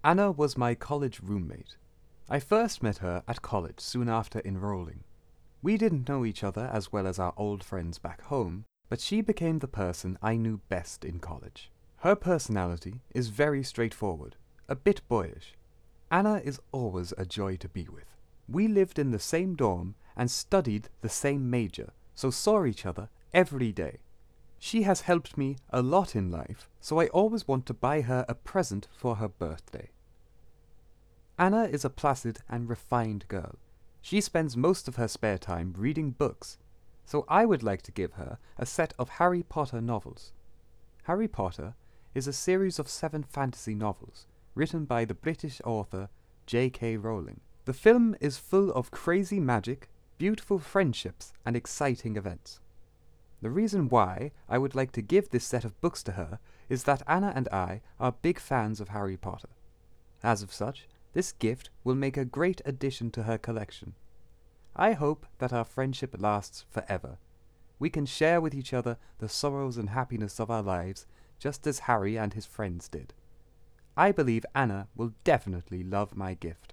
Anna was my college roommate. I first met her at college soon after enrolling. We didn't know each other as well as our old friends back home, but she became the person I knew best in college. Her personality is very straightforward, a bit boyish. Anna is always a joy to be with. We lived in the same dorm and studied the same major, so saw each other every day. She has helped me a lot in life, so I always want to buy her a present for her birthday. Anna is a placid and refined girl. She spends most of her spare time reading books, so I would like to give her a set of Harry Potter novels. Harry Potter is a series of 7 fantasy novels written by the British author J.K. Rowling. The film is full of crazy magic, beautiful friendships, and exciting events. The reason why I would like to give this set of books to her is that Anna and I are big fans of Harry Potter. As of such, this gift will make a great addition to her collection. I hope that our friendship lasts forever. We can share with each other the sorrows and happiness of our lives, just as Harry and his friends did. I believe Anna will definitely love my gift.